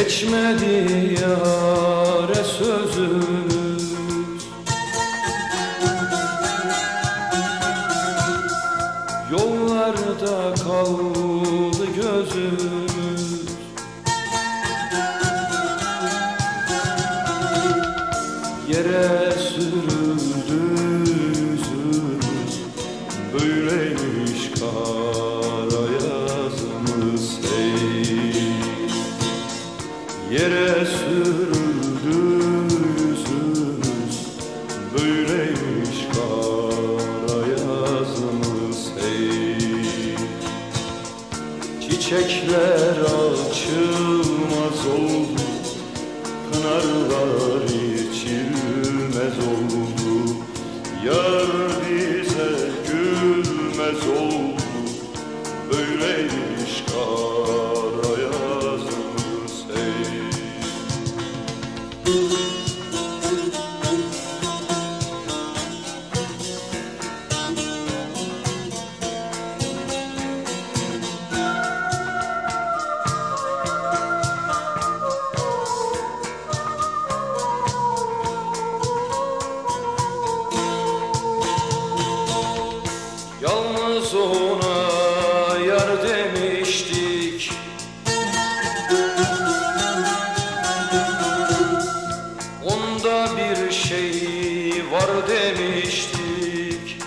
Geçmedi yâre sözümüz, yollarda kaldı gözümüz. Yere sürüldü yüzümüz, böyleymiş kara yazımız hey. Yere sürüldü yüzümüz, böyleymiş kara yazımız hey. Çiçekler açılmaz oldu, pınarlar içilmez oldu. Yar bize gülmez oldu, böyleymiş kara yazımız hey. Yalnız ona yar demiştik, onda bir şey var demiştik.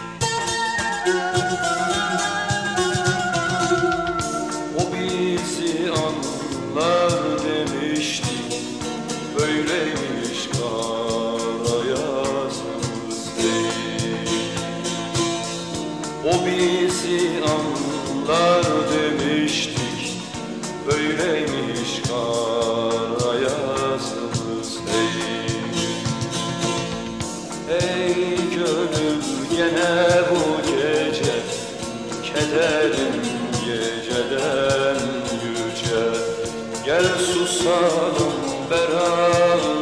O bizi anlar demiştik, böyleymiş kara yazımız hey. O bizi anlar demiştik, böyleymiş kara yazımız hey. Ey gönül gene bu gece, kederin geceden yüce. Gel susalım beraber,